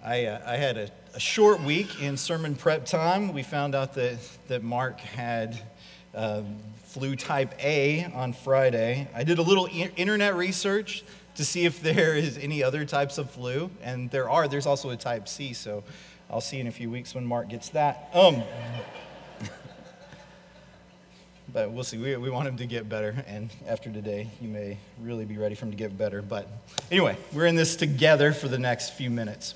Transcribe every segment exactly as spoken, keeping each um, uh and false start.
I, uh, I had a, a short week in sermon prep time. We found out that, that Mark had uh, flu type A on Friday. I did a little I- internet research to see if there is any other types of flu, and there are. There's also a type C, so I'll see in a few weeks when Mark gets that. Um, but we'll see. We, we want him to get better, and after today, you may really be ready for him to get better. But anyway, we're in this together for the next few minutes.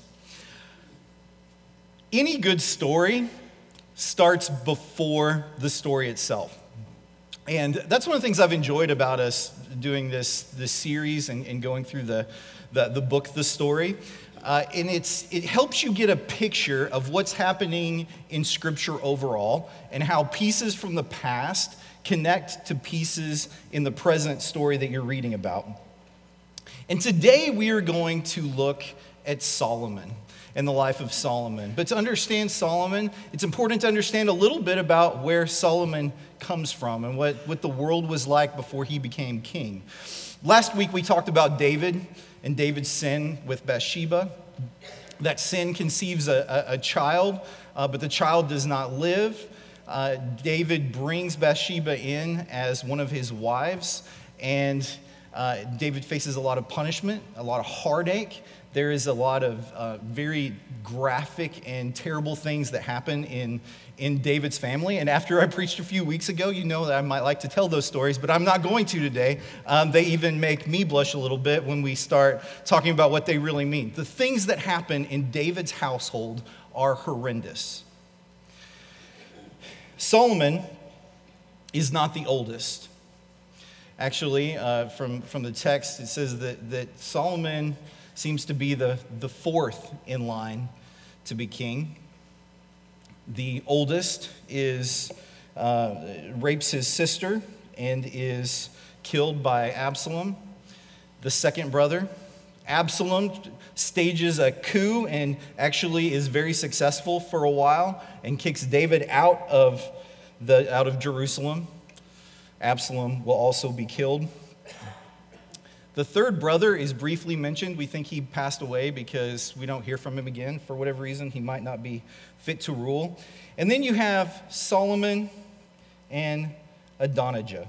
Any good story starts before the story itself. And that's one of the things I've enjoyed about us doing this, this series and, and going through the, the, the book, The Story. Uh, and it's it helps you get a picture of what's happening in Scripture overall and how pieces from the past connect to pieces in the present story that you're reading about. And today we are going to look at Solomon and the life of Solomon. But to understand Solomon, it's important to understand a little bit about where Solomon comes from and what, what the world was like before he became king. Last week we talked about David and David's sin with Bathsheba. That sin conceives a, a, a child, uh, but the child does not live. Uh, David brings Bathsheba in as one of his wives, and uh, David faces a lot of punishment, a lot of heartache. There is a lot of uh, very graphic and terrible things that happen in, in David's family. And after I preached a few weeks ago, you know that I might like to tell those stories, but I'm not going to today. Um, they even make me blush a little bit when we start talking about what they really mean. The things that happen in David's household are horrendous. Solomon is not the oldest. Actually, uh, from, from the text, it says that, that Solomon seems to be the, the fourth in line to be king. The oldest is uh, rapes his sister and is killed by Absalom. The second brother, Absalom, stages a coup and actually is very successful for a while and kicks David out of the out of Jerusalem. Absalom will also be killed. The third brother is briefly mentioned. We think he passed away because we don't hear from him again. For whatever reason, he might not be fit to rule. And then you have Solomon and Adonijah.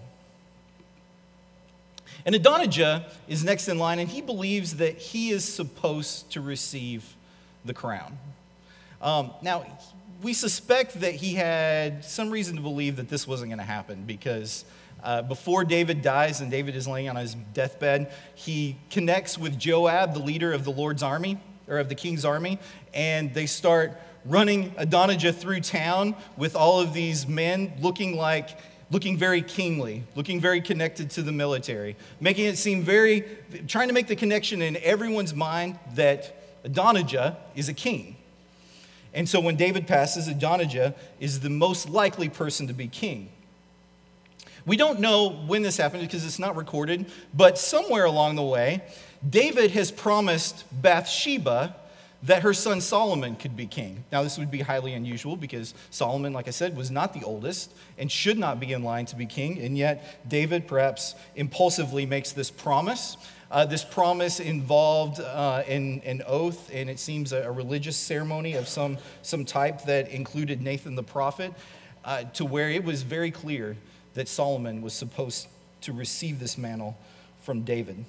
And Adonijah is next in line, and he believes that he is supposed to receive the crown. Um, now, we suspect that he had some reason to believe that this wasn't going to happen because Uh, before David dies and David is laying on his deathbed, he connects with Joab, the leader of the Lord's army, or of the king's army, and they start running Adonijah through town with all of these men looking like, looking very kingly, looking very connected to the military, making it seem very, trying to make the connection in everyone's mind that Adonijah is a king. And so when David passes, Adonijah is the most likely person to be king. We don't know when this happened because it's not recorded, but somewhere along the way, David has promised Bathsheba that her son Solomon could be king. Now, this would be highly unusual because Solomon, like I said, was not the oldest and should not be in line to be king, and yet David perhaps impulsively makes this promise. Uh, this promise involved uh, an, an oath, and it seems a, a religious ceremony of some, some type that included Nathan the prophet, uh, to where it was very clear that Solomon was supposed to receive this mantle from David.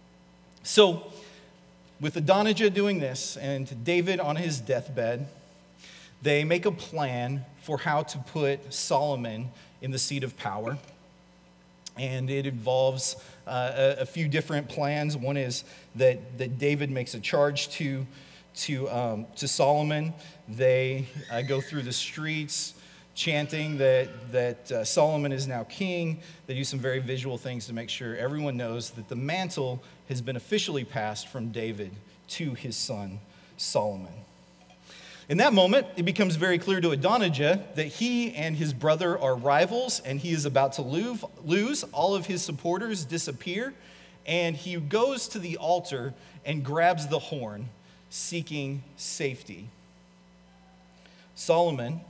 So, with Adonijah doing this and David on his deathbed, they make a plan for how to put Solomon in the seat of power. And it involves uh, a, a few different plans. One is that, that David makes a charge to, to, um, to Solomon. They uh, go through the streets chanting that, that uh, Solomon is now king. They do some very visual things to make sure everyone knows that the mantle has been officially passed from David to his son, Solomon. In that moment, it becomes very clear to Adonijah that he and his brother are rivals, and he is about to lose. All of his supporters disappear, and he goes to the altar and grabs the horn, seeking safety. Solomon,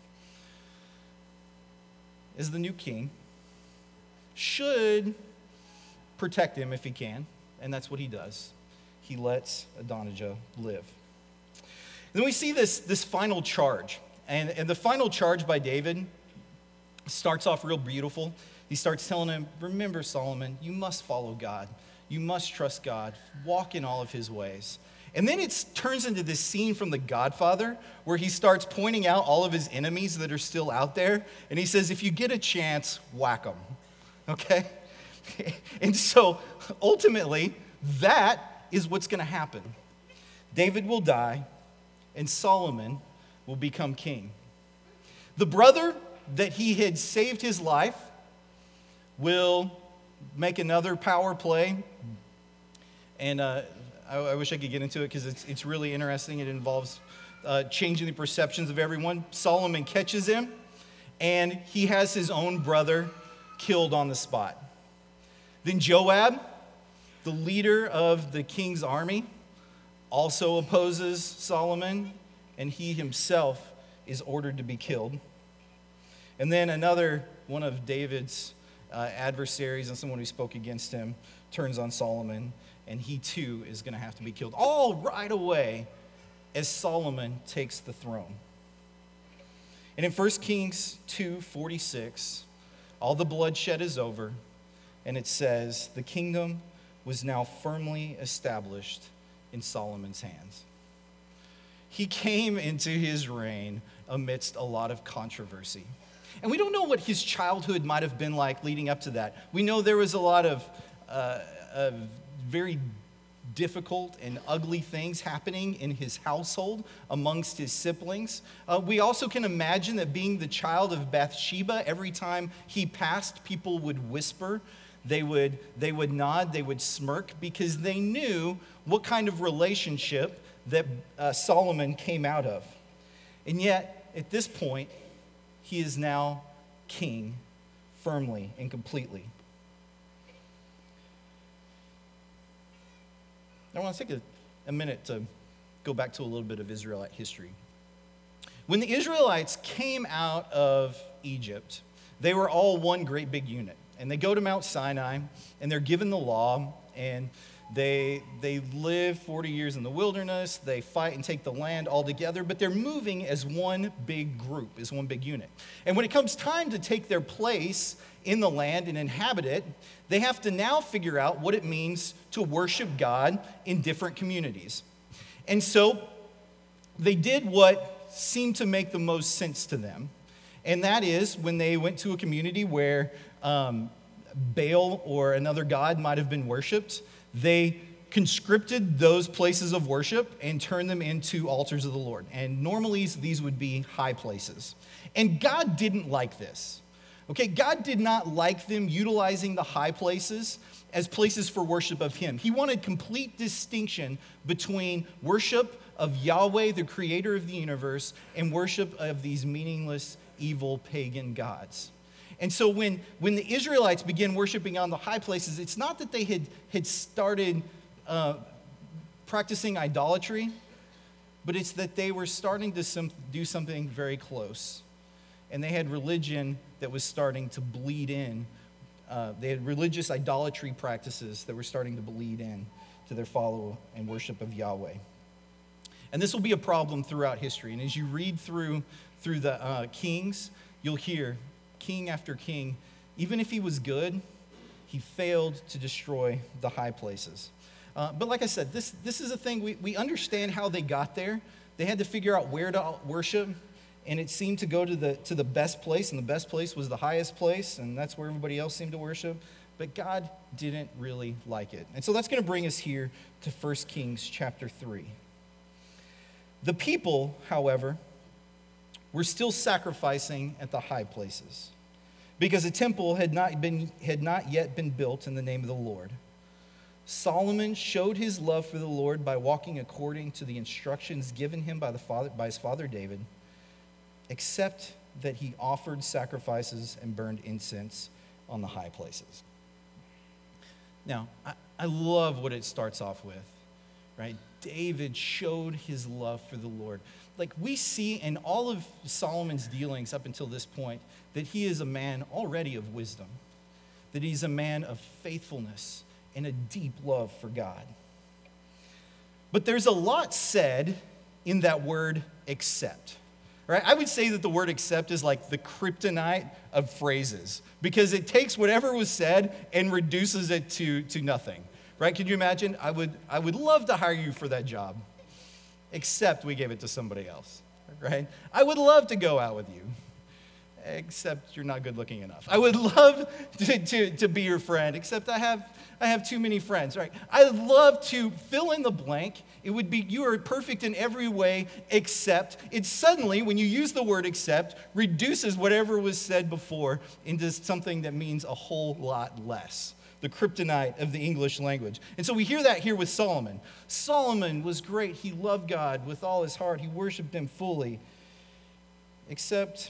as the new king, should protect him if he can, and that's what he does. He lets Adonijah live. Then we see this, this final charge. And, and the final charge by David starts off real beautiful. He starts telling him, remember, Solomon, you must follow God. You must trust God. Walk in all of his ways. And then it turns into this scene from The Godfather where he starts pointing out all of his enemies that are still out there. And he says, if you get a chance, whack them. Okay? And so ultimately, that is what's going to happen. David will die, and Solomon will become king. The brother that he had saved his life will make another power play. And uh, I, I wish I could get into it because it's, it's really interesting. It involves uh, changing the perceptions of everyone. Solomon catches him, and he has his own brother killed on the spot. Then Joab, the leader of the king's army, also opposes Solomon, and he himself is ordered to be killed. And then another one of David's uh, adversaries and someone who spoke against him turns on Solomon, and he too is going to have to be killed. All right away as Solomon takes the throne. And in First Kings two forty-six, all the bloodshed is over, and it says, the kingdom was now firmly established in Solomon's hands. He came into his reign amidst a lot of controversy. And we don't know what his childhood might have been like leading up to that. We know there was a lot of, uh, of very difficult and ugly things happening in his household amongst his siblings. Uh, we also can imagine that being the child of Bathsheba, every time he passed, people would whisper, they would, they would nod, they would smirk, because they knew what kind of relationship that uh, Solomon came out of. And yet, at this point, he is now king firmly and completely. I want to take a, a minute to go back to a little bit of Israelite history. When the Israelites came out of Egypt, they were all one great big unit. And they go to Mount Sinai, and they're given the law, and they, they live forty years in the wilderness. They fight and take the land all together, but they're moving as one big group, as one big unit. And when it comes time to take their place in the land and inhabit it, they have to now figure out what it means to worship God in different communities. And so they did what seemed to make the most sense to them. And that is when they went to a community where um, Baal or another god might have been worshipped, they conscripted those places of worship and turned them into altars of the Lord. And normally these would be high places. And God didn't like this. Okay, God did not like them utilizing the high places as places for worship of him. He wanted complete distinction between worship of Yahweh, the creator of the universe, and worship of these meaningless, evil, pagan gods. And so when, when the Israelites began worshiping on the high places, it's not that they had, had started uh, practicing idolatry, but it's that they were starting to some, do something very close. And they had religion that was starting to bleed in. Uh, they had religious idolatry practices that were starting to bleed in to their follow and worship of Yahweh. And this will be a problem throughout history. And as you read through, through the uh, Kings, you'll hear king after king, even if he was good, he failed to destroy the high places. Uh, but like I said, this, this is a thing, we, we understand how they got there. They had to figure out where to worship, and it seemed to go to the, to the best place, and the best place was the highest place, and that's where everybody else seemed to worship. But God didn't really like it. And so that's going to bring us here to First Kings chapter three. The people, however, were still sacrificing at the high places because a temple had not been had not yet been built in the name of the Lord. Solomon showed his love for the Lord by walking according to the instructions given him by the father by his father David, except that he offered sacrifices and burned incense on the high places. Now, I, I love what it starts off with, right? David showed his love for the Lord. Like we see in all of Solomon's dealings up until this point, that he is a man already of wisdom, that he's a man of faithfulness and a deep love for God. But there's a lot said in that word accept. Right? I would say that the word accept is like the kryptonite of phrases because it takes whatever was said and reduces it to, to nothing. Right? Can you imagine? I would, I would love to hire you for that job, except we gave it to somebody else. Right? I would love to go out with you, except you're not good looking enough. I would love to, to, to be your friend, except I have, I have too many friends. Right? I'd love to fill in the blank. It would be, you are perfect in every way, except it suddenly, when you use the word except, reduces whatever was said before into something that means a whole lot less. The kryptonite of the English language. And so we hear that here with Solomon. Solomon was great. He loved God with all his heart. He worshiped him fully. Except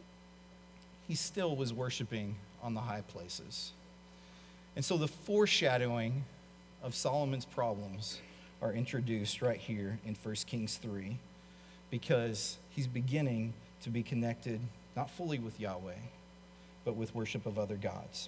he still was worshiping on the high places. And so the foreshadowing of Solomon's problems are introduced right here in First Kings three because he's beginning to be connected not fully with Yahweh, but with worship of other gods.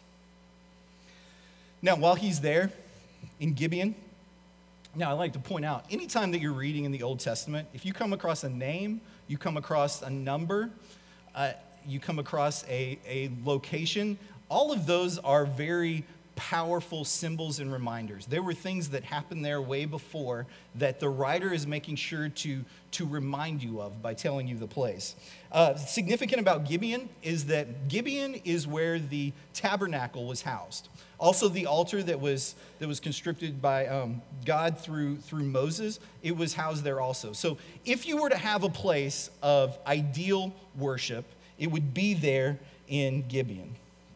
Now, while he's there in Gibeon, now I like to point out, anytime that you're reading in the Old Testament, if you come across a name, you come across a number, uh, you come across a, a location, all of those are very powerful symbols and reminders. There were things that happened there way before that the writer is making sure to, to remind you of by telling you the place. Uh, significant about Gibeon is that Gibeon is where the tabernacle was housed. Also, the altar that was that was constructed by um, God through through Moses, it was housed there also. So if you were to have a place of ideal worship, it would be there in Gibeon.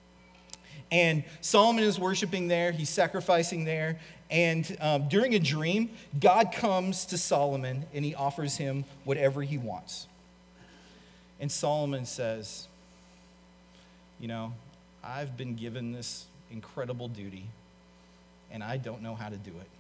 And Solomon is worshiping there, he's sacrificing there, and um, during a dream, God comes to Solomon and he offers him whatever he wants. And Solomon says, you know, I've been given this incredible duty, and I don't know how to do it.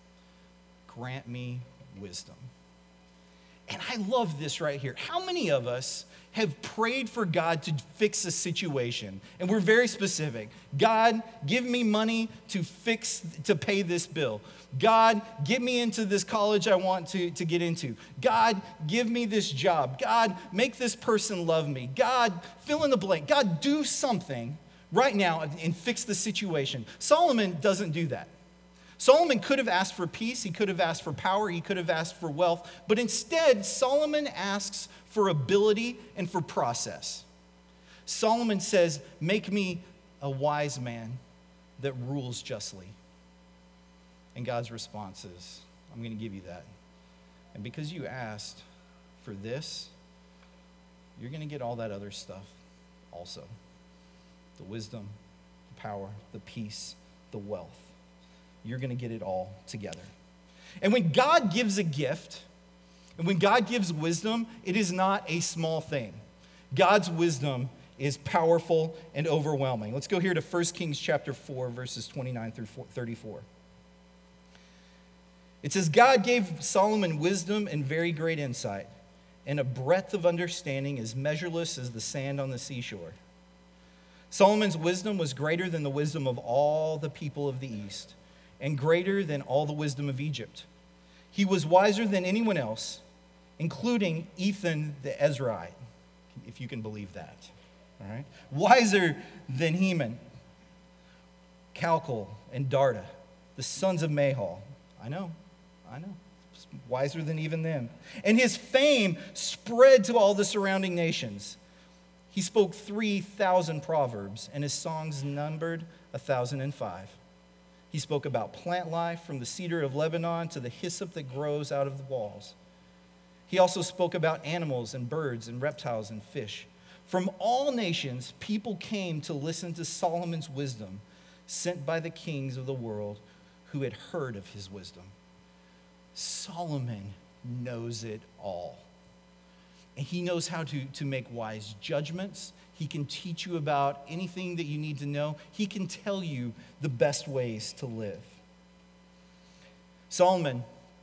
Grant me wisdom. And I love this right here. How many of us have prayed for God to fix a situation? And we're very specific. God, give me money to fix, to pay this bill. God, get me into this college I want to, to get into. God, give me this job. God, make this person love me. God, fill in the blank. God, do something right now and fix the situation. Solomon doesn't do that. Solomon could have asked for peace, he could have asked for power, he could have asked for wealth, but instead, Solomon asks for ability and for process. Solomon says, make me a wise man that rules justly. And God's response is, I'm going to give you that. And because you asked for this, you're going to get all that other stuff also. The wisdom, the power, the peace, the wealth. You're going to get it all together. And when God gives a gift, and when God gives wisdom, it is not a small thing. God's wisdom is powerful and overwhelming. Let's go here to First Kings chapter four, verses twenty-nine through thirty-four. It says, God gave Solomon wisdom and very great insight, and a breadth of understanding as measureless as the sand on the seashore. Solomon's wisdom was greater than the wisdom of all the people of the East, and greater than all the wisdom of Egypt. He was wiser than anyone else, including Ethan the Ezrahite, if you can believe that. All right? Wiser than Heman, Calcol, and Darda, the sons of Mahal. I know, I know. Wiser than even them. And his fame spread to all the surrounding nations. He spoke three thousand proverbs, and his songs numbered one thousand five. He spoke about plant life, from the cedar of Lebanon to the hyssop that grows out of the walls. He also spoke about animals and birds and reptiles and fish. From all nations, people came to listen to Solomon's wisdom, sent by the kings of the world who had heard of his wisdom. Solomon knows it all. And he knows how to, to make wise judgments. He can teach you about anything that you need to know. He can tell you the best ways to live. Solomon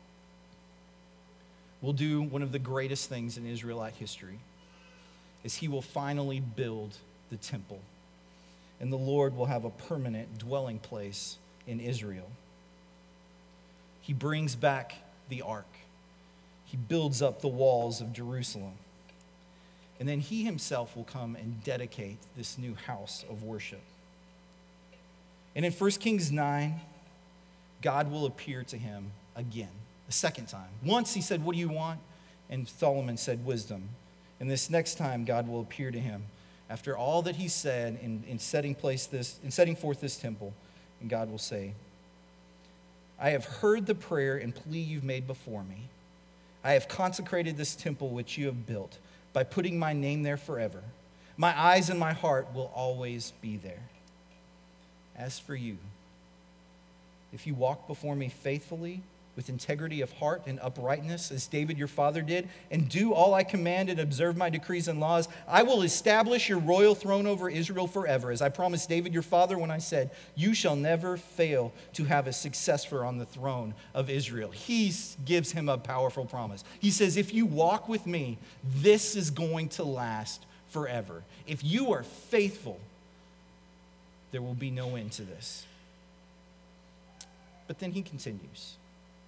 will do one of the greatest things in Israelite history, is he will finally build the temple. And the Lord will have a permanent dwelling place in Israel. He brings back the ark. he builds up the walls of Jerusalem. And then he himself will come and dedicate this new house of worship. And in First Kings nine, God will appear to him again, a second time. Once he said, "What do you want?" And Solomon said, "Wisdom." And this next time, God will appear to him after all that he said in, in setting place this, in setting forth this temple. And God will say, "I have heard the prayer and plea you've made before me. I have consecrated this temple which you have built by putting my name there forever. My eyes and my heart will always be there. As for you, if you walk before me faithfully, with integrity of heart and uprightness, as David your father did, and do all I command and observe my decrees and laws, I will establish your royal throne over Israel forever, as I promised David your father when I said, you shall never fail to have a successor on the throne of Israel." He gives him a powerful promise. He says, if you walk with me, this is going to last forever. If you are faithful, there will be no end to this. But then he continues.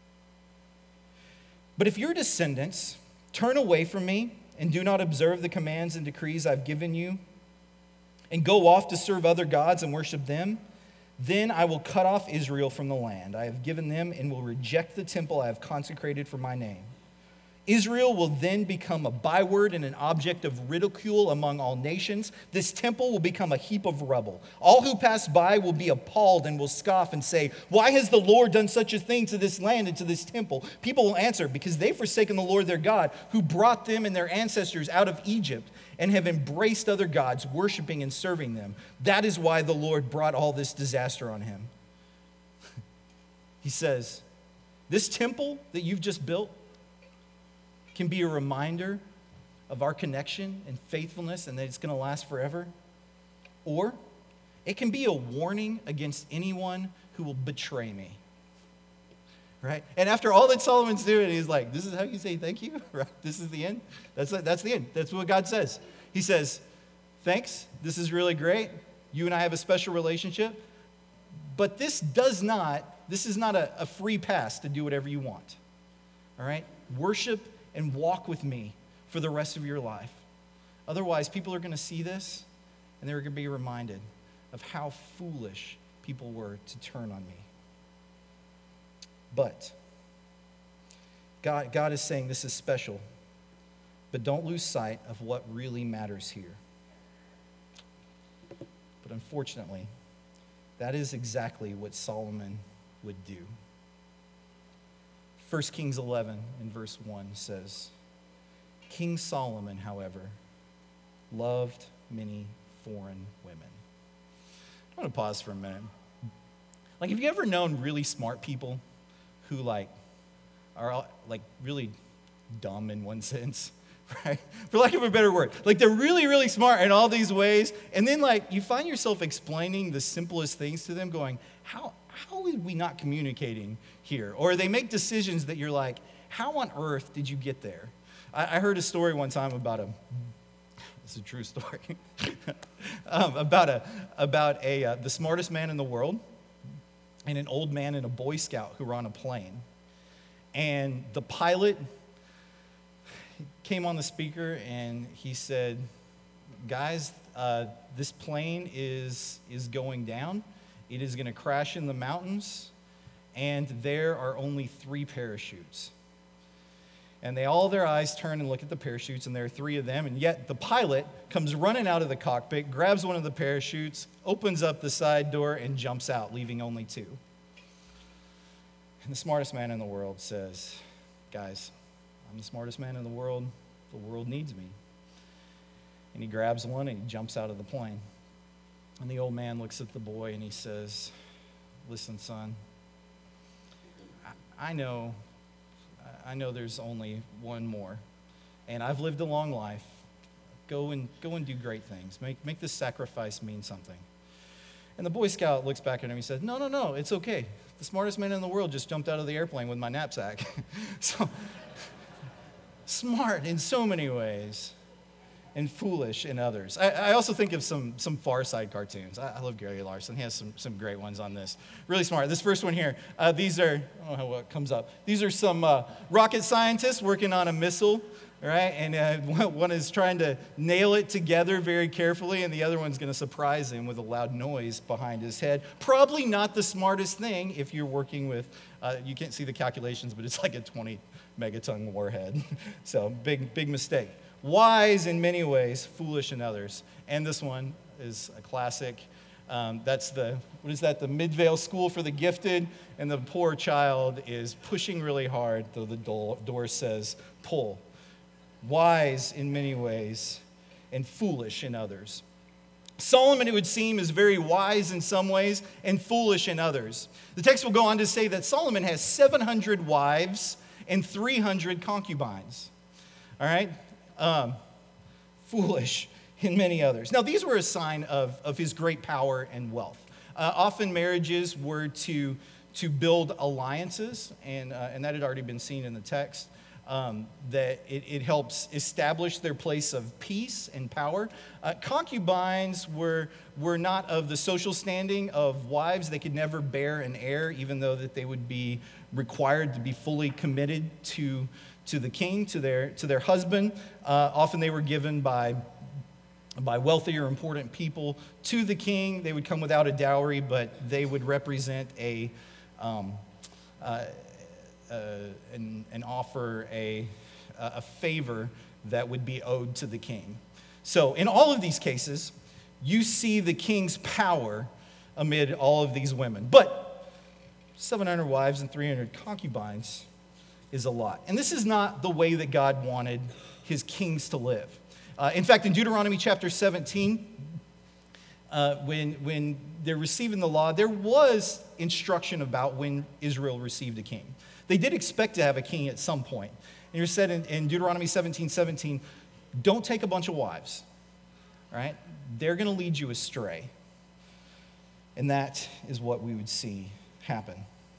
"But if your descendants turn away from me and do not observe the commands and decrees I've given you and go off to serve other gods and worship them, then I will cut off Israel from the land I have given them and will reject the temple I have consecrated for my name. Israel will then become a byword and an object of ridicule among all nations. This temple will become a heap of rubble. All who pass by will be appalled and will scoff and say, 'Why has the Lord done such a thing to this land and to this temple?' People will answer, 'Because they've forsaken the Lord their God, who brought them and their ancestors out of Egypt, and have embraced other gods, worshiping and serving them. That is why the Lord brought all this disaster on him.'" He says, this temple that you've just built can be a reminder of our connection and faithfulness and that it's going to last forever. Or it can be a warning against anyone who will betray me. Right? And after all that Solomon's doing, he's like, this is how you say thank you? Right? This is the end? That's, that's the end. That's what God says. He says, thanks, this is really great. You and I have a special relationship. But this does not, this is not a, a free pass to do whatever you want. All right? Worship and walk with me for the rest of your life. Otherwise, people are going to see this, and they're going to be reminded of how foolish people were to turn on me. But God, God is saying this is special, but don't lose sight of what really matters here. But unfortunately, that is exactly what Solomon would do. First Kings eleven in verse one says, "King Solomon, however, loved many foreign women." I want to pause for a minute. Like, have you ever known really smart people who like are like really dumb in one sense, right? For lack of a better word. Like, they're really, really smart in all these ways, and then like you find yourself explaining the simplest things to them, going, how how are we not communicating here? Or they make decisions that you're like, how on earth did you get there? I, I heard a story one time about a, it's a true story, um, about a about a uh, the smartest man in the world and an old man and a Boy Scout who were on a plane. And the pilot came on the speaker and he said, guys, uh, this plane is is going down. It is going to crash in the mountains, and there are only three parachutes. And they all their eyes turn and look at the parachutes, and there are three of them, and yet the pilot comes running out of the cockpit, grabs one of the parachutes, opens up the side door, and jumps out, leaving only two. And the smartest man in the world says, guys, I'm the smartest man in the world. The world needs me. And he grabs one, and he jumps out of the plane. And the old man looks at the boy and he says, listen, son, I, I know, I know there's only one more. And I've lived a long life. Go and go and do great things. Make make this sacrifice mean something. And the Boy Scout looks back at him and he says, no, no, no, it's okay. The smartest man in the world just jumped out of the airplane with my knapsack. So smart in so many ways. and foolish in others. I, I also think of some, some Far Side cartoons. I, I love Gary Larson. He has some, some great ones on this. Really smart. This first one here, uh, these are, I don't know what comes up. These are some uh, rocket scientists working on a missile, right? And uh, one is trying to nail it together very carefully, and the other one's going to surprise him with a loud noise behind his head. Probably not the smartest thing if you're working with, uh, you can't see the calculations, but it's like a twenty megaton warhead. So big, big mistake. Wise in many ways, foolish in others. And this one is a classic. Um, that's the, what is that, the Midvale School for the Gifted, and the poor child is pushing really hard, though the door, door says, pull. Wise in many ways, and foolish in others. Solomon, it would seem, is very wise in some ways and foolish in others. The text will go on to say that Solomon has seven hundred wives and three hundred concubines. All right? Um, foolish in many others. Now, these were a sign of, of his great power and wealth. Uh, often marriages were to, to build alliances, and, uh, and that had already been seen in the text, um, that it, it helps establish their place of peace and power. Uh, concubines were, were not of the social standing of wives. They could never bear an heir, even though that they would be required to be fully committed to to the king, to their to their husband. Uh, often they were given by, by wealthy or important people to the king. They would come without a dowry, but they would represent a, um, uh, uh, and, and offer a, a favor that would be owed to the king. So in all of these cases, you see the king's power amid all of these women. But seven hundred wives and three hundred concubines is a lot. And this is not the way that God wanted his kings to live. Uh, in fact, in Deuteronomy chapter seventeen, uh, when, when they're receiving the law, there was instruction about when Israel received a king. They did expect to have a king at some point. And you're said in, in Deuteronomy seventeen seventeen, don't take a bunch of wives, right? They're going to lead you astray. And that is what we would see happen.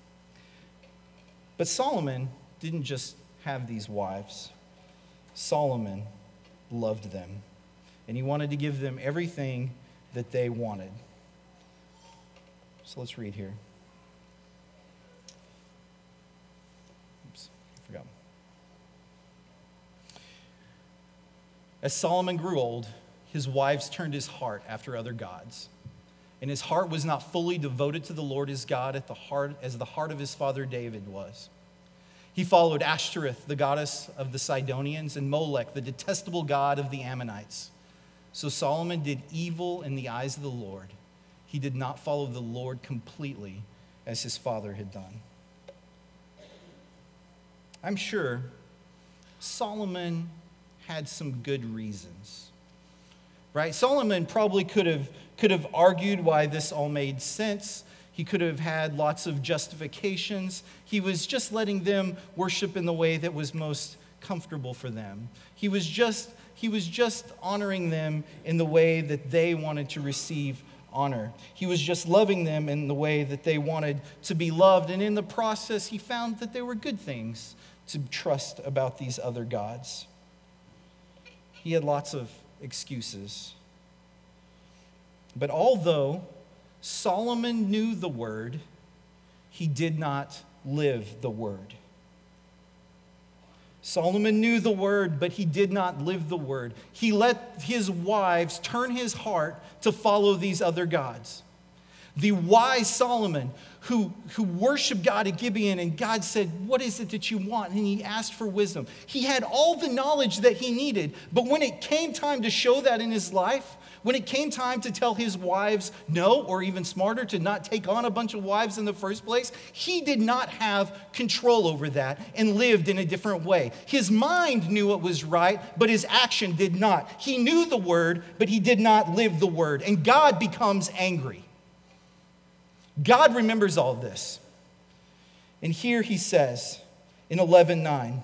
But Solomon didn't just have these wives. Solomon loved them, and he wanted to give them everything that they wanted. So let's read here. Oops, I forgot. As Solomon grew old, his wives turned his heart after other gods, and his heart was not fully devoted to the Lord his God at the heart as the heart of his father David was. He followed Ashtoreth, the goddess of the Sidonians, and Molech, the detestable god of the Ammonites. So Solomon did evil in the eyes of the Lord. He did not follow the Lord completely as his father had done. I'm sure Solomon had some good reasons, right? Solomon probably could have, could have argued why this all made sense. He could have had lots of justifications. He was just letting them worship in the way that was most comfortable for them. He was just, he was just honoring them in the way that they wanted to receive honor. He was just loving them in the way that they wanted to be loved. And in the process, he found that there were good things to trust about these other gods. He had lots of excuses. But although Solomon knew the word, he did not live the word. Solomon knew the word, but he did not live the word. He let his wives turn his heart to follow these other gods. The wise Solomon who, who worshiped God at Gibeon, and God said, what is it that you want? And he asked for wisdom. He had all the knowledge that he needed, but when it came time to show that in his life, when it came time to tell his wives no, or even smarter, to not take on a bunch of wives in the first place, he did not have control over that and lived in a different way. His mind knew what was right, but his action did not. He knew the word, but he did not live the word. And God becomes angry. God remembers all this. And here he says in eleven nine,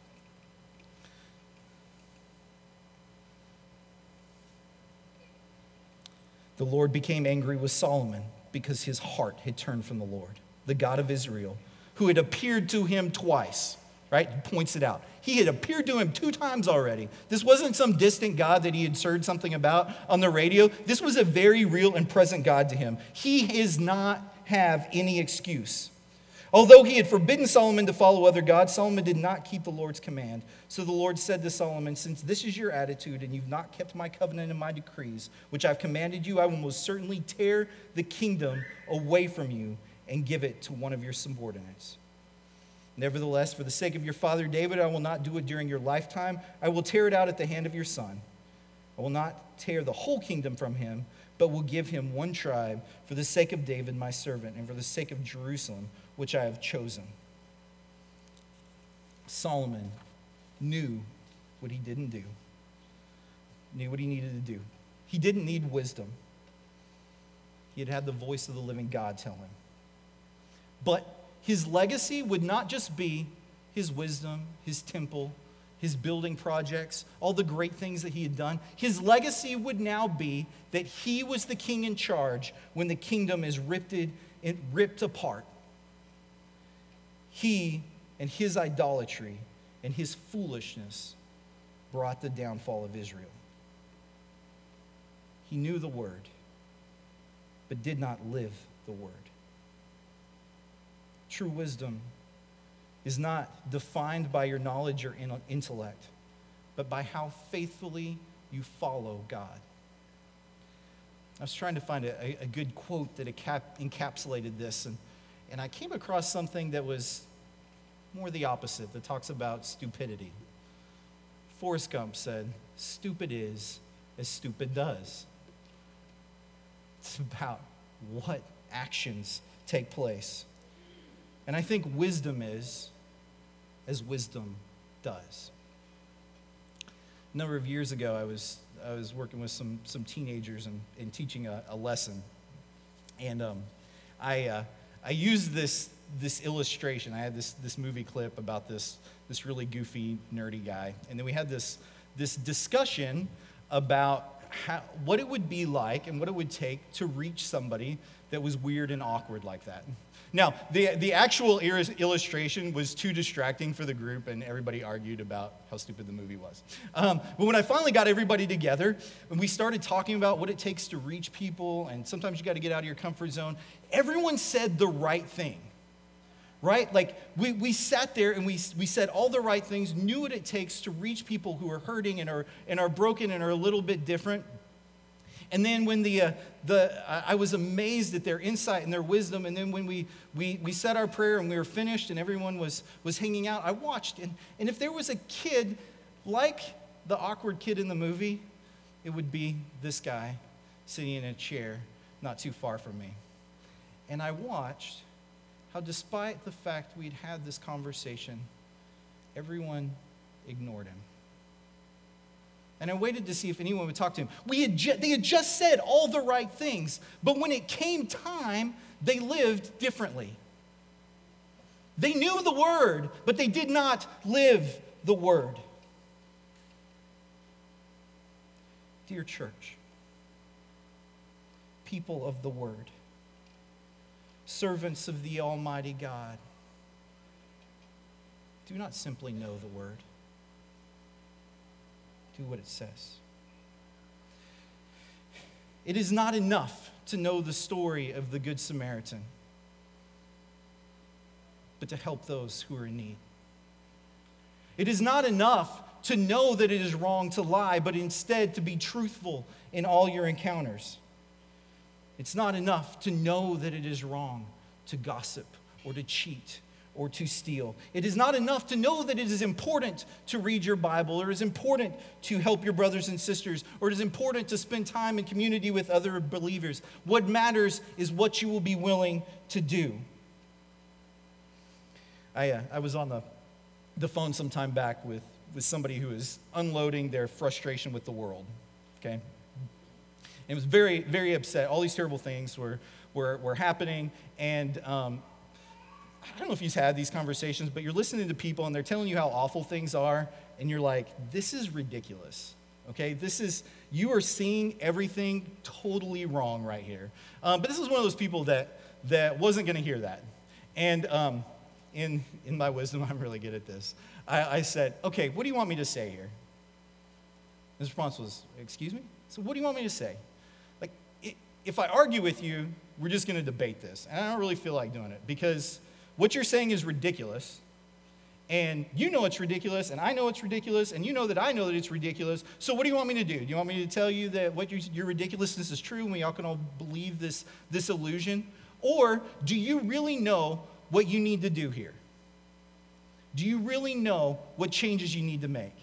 the Lord became angry with Solomon because his heart had turned from the Lord, the God of Israel, who had appeared to him twice. right? He points it out. He had appeared to him two times already. This wasn't some distant God that he had heard something about on the radio. This was a very real and present God to him. He does not have any excuse. Although he had forbidden Solomon to follow other gods, Solomon did not keep the Lord's command. So the Lord said to Solomon, since this is your attitude and you've not kept my covenant and my decrees, which I've commanded you, I will most certainly tear the kingdom away from you and give it to one of your subordinates. Nevertheless, for the sake of your father David, I will not do it during your lifetime. I will tear it out at the hand of your son. I will not tear the whole kingdom from him, but will give him one tribe for the sake of David, my servant, and for the sake of Jerusalem, which I have chosen. Solomon knew what he didn't do, knew what he needed to do. He didn't need wisdom. He had had the voice of the living God tell him. But his legacy would not just be his wisdom, his temple, his building projects, all the great things that he had done. His legacy would now be that he was the king in charge when the kingdom is ripped, ripped apart. He and his idolatry and his foolishness brought the downfall of Israel. He knew the word, but did not live the word. True wisdom is not defined by your knowledge or intellect, but by how faithfully you follow God. I was trying to find a, a good quote that encapsulated this, and, and I came across something that was more the opposite, that talks about stupidity. Forrest Gump said, "Stupid is as stupid does." It's about what actions take place. And I think wisdom is as wisdom does. A number of years ago, I was I was working with some some teenagers and, and teaching a, a lesson, and um, I uh, I used this this illustration. I had this this movie clip about this this really goofy nerdy guy, and then we had this this discussion about how, what it would be like and what it would take to reach somebody that was weird and awkward like that. Now, the, the actual illustration was too distracting for the group, and everybody argued about how stupid the movie was. Um, but when I finally got everybody together, and we started talking about what it takes to reach people, and sometimes you got to get out of your comfort zone, everyone said the right thing, right? Like, we, we sat there and we, we said all the right things, knew what it takes to reach people who are hurting and are, and are broken and are a little bit different. And then when the, uh, the uh, I was amazed at their insight and their wisdom. And then when we, we, we said our prayer and we were finished and everyone was, was hanging out, I watched. And, and if there was a kid like the awkward kid in the movie, it would be this guy sitting in a chair not too far from me. And I watched how despite the fact we'd had this conversation, everyone ignored him. And I waited to see if anyone would talk to him. We had ju- they had just said all the right things, but when it came time, they lived differently. They knew the word, but they did not live the word. Dear church, people of the word, servants of the Almighty God, do not simply know the word. Do what it says. It is not enough to know the story of the Good Samaritan, but to help those who are in need. It is not enough to know that it is wrong to lie, but instead to be truthful in all your encounters. It's not enough to know that it is wrong to gossip or to cheat or to steal. It is not enough to know that it is important to read your Bible, or it is important to help your brothers and sisters, or it is important to spend time in community with other believers. What matters is what you will be willing to do. I, uh, I was on the, the phone some time back with, with somebody who was unloading their frustration with the world, okay? And was very, very upset. All these terrible things were, were, were happening, and um, I don't know if you've had these conversations, but you're listening to people and they're telling you how awful things are, and you're like, this is ridiculous, okay? This is, you are seeing everything totally wrong right here. Um, but this is one of those people that, that wasn't going to hear that. And um, in, in my wisdom, I'm really good at this. I, I said, okay, what do you want me to say here? His response was, excuse me? So what do you want me to say? Like, it, if I argue with you, we're just going to debate this. And I don't really feel like doing it because what you're saying is ridiculous. And you know it's ridiculous, and I know it's ridiculous, and you know that I know that it's ridiculous. So what do you want me to do? Do you want me to tell you that what your, your ridiculousness is true and we all can all believe this, this illusion? Or do you really know what you need to do here? Do you really know what changes you need to make?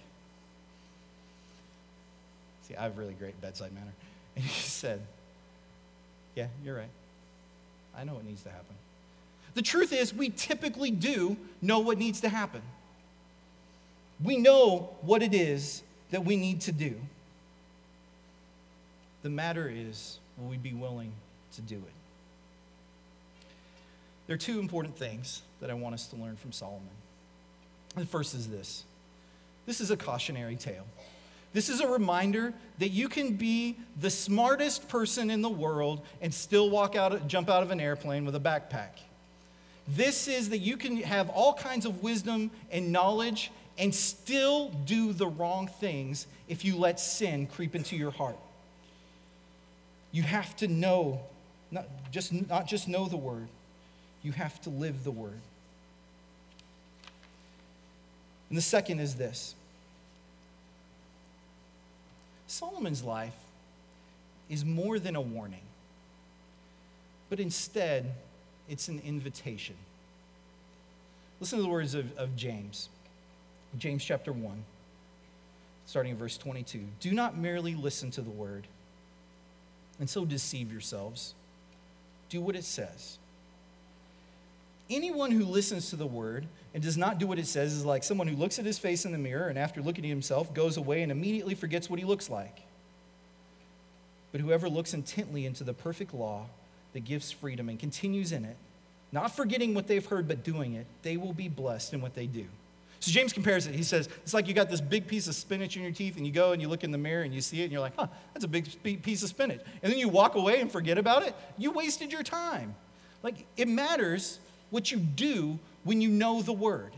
See, I have really great bedside manner. And he said, yeah, you're right. I know what needs to happen. The truth is, we typically do know what needs to happen. We know what it is that we need to do. The matter is, will we be willing to do it? There are two important things that I want us to learn from Solomon. The first is this. This is a cautionary tale. This is a reminder that you can be the smartest person in the world and still walk out, jump out of an airplane with a backpack. This is that you can have all kinds of wisdom and knowledge and still do the wrong things if you let sin creep into your heart. You have to know, not just, not just know the word, you have to live the word. And the second is this. Solomon's life is more than a warning, but instead, it's an invitation. Listen to the words of, of James. James chapter one, starting in verse twenty-two. Do not merely listen to the word and so deceive yourselves. Do what it says. Anyone who listens to the word and does not do what it says is like someone who looks at his face in the mirror and after looking at himself goes away and immediately forgets what he looks like. But whoever looks intently into the perfect law that gives freedom and continues in it, not forgetting what they've heard but doing it, they will be blessed in what they do. So James compares it. He says, it's like you got this big piece of spinach in your teeth and you go and you look in the mirror and you see it and you're like, huh, that's a big piece of spinach. And then you walk away and forget about it. You wasted your time. Like, it matters what you do when you know the word.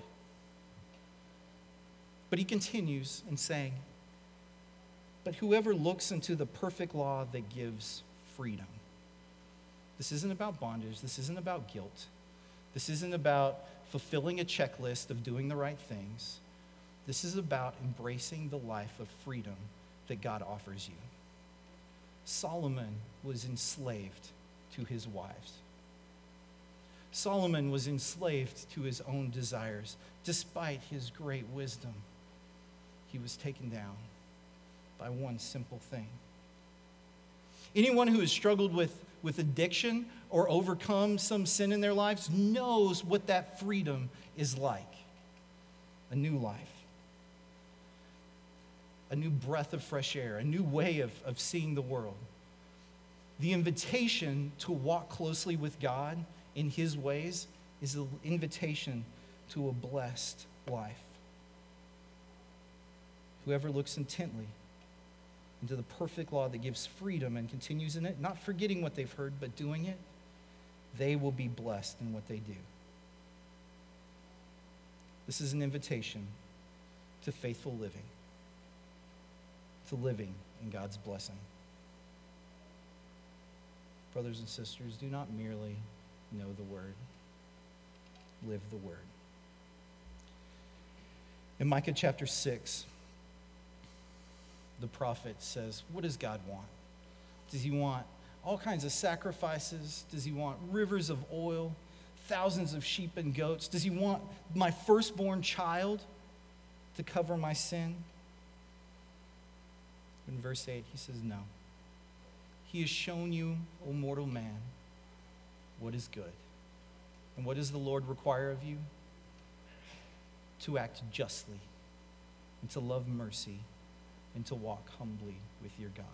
But he continues in saying, but whoever looks into the perfect law that gives freedom. This isn't about bondage. This isn't about guilt. This isn't about fulfilling a checklist of doing the right things. This is about embracing the life of freedom that God offers you. Solomon was enslaved to his wives. Solomon was enslaved to his own desires. Despite his great wisdom, he was taken down by one simple thing. Anyone who has struggled with, with addiction or overcome some sin in their lives knows what that freedom is like. A new life. A new breath of fresh air. A new way of, of seeing the world. The invitation to walk closely with God in his ways is an invitation to a blessed life. Whoever looks intently into the perfect law that gives freedom and continues in it, not forgetting what they've heard, but doing it, they will be blessed in what they do. This is an invitation to faithful living, to living in God's blessing. Brothers and sisters, do not merely know the word, live the word. In Micah chapter six, the prophet says, what does God want? Does he want all kinds of sacrifices? Does he want rivers of oil, thousands of sheep and goats? Does he want my firstborn child to cover my sin? In verse eight, he says, no. He has shown you, O mortal man, what is good. And what does the Lord require of you? To act justly, and to love mercy, and to walk humbly with your God.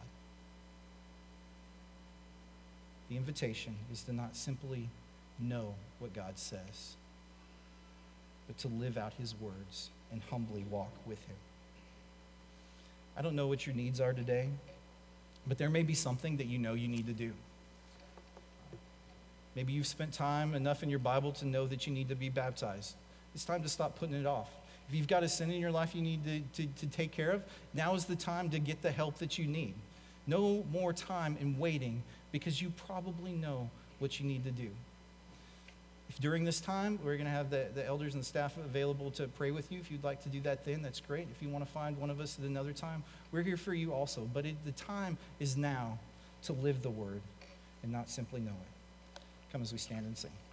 The invitation is to not simply know what God says, but to live out his words and humbly walk with him. I don't know what your needs are today, but there may be something that you know you need to do. Maybe you've spent time enough in your Bible to know that you need to be baptized. It's time to stop putting it off. If you've got a sin in your life you need to, to, to take care of, now is the time to get the help that you need. No more time in waiting, because you probably know what you need to do. If during this time, we're going to have the, the elders and the staff available to pray with you. If you'd like to do that then, that's great. If you want to find one of us at another time, we're here for you also. But it, the time is now to live the word and not simply know it. Come as we stand and sing.